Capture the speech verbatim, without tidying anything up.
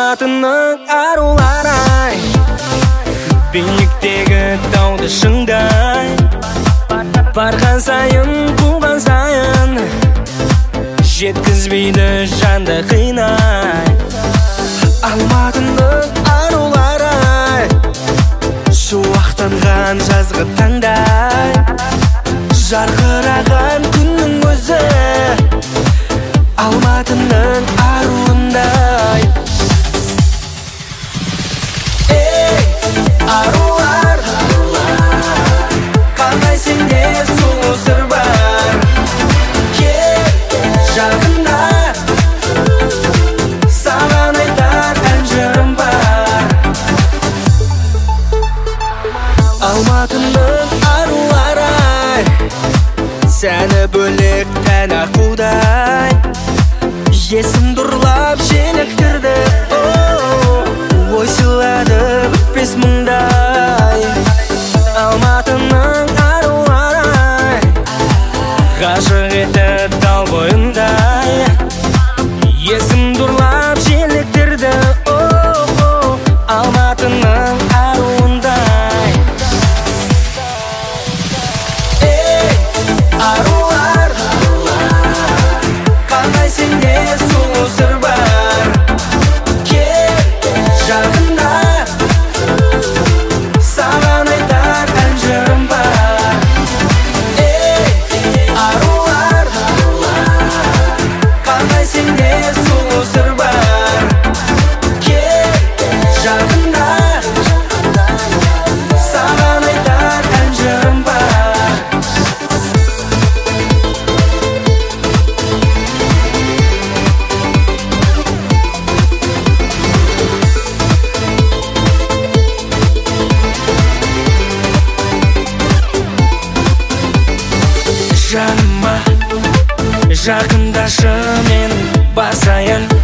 Алматының арулары биіктегі тауды шыңдай, барған сайын, қуған сайын, жеткізбейді жанды қинай. Алматының арулары шуақтанған жазғы таңдай, жарқыраған күннің өзі Алматының аруындай. Ей, арулар, қандай сенде сұлу сыр бар. Кел жақында, саған айтар ән жырым бар. Алматының арулары сәні бөлек тән ақудай, есім дұрлап желіктірді, ой сыйлады бітпес мұңдай. Алматының арулары ғашық етіп тал бойындай, есім дұрлап желіктірді, Алматының аруындай. Ей, арулар, қандай сенде сұлу сыр бар. Кел жақында, саған айтар ән жырым бар. Ей, арулар, қандай сенде сұлу сыр бар. Кел жақында, саған айтар ән жырым бар. Жаныма жақындашы мен басайын,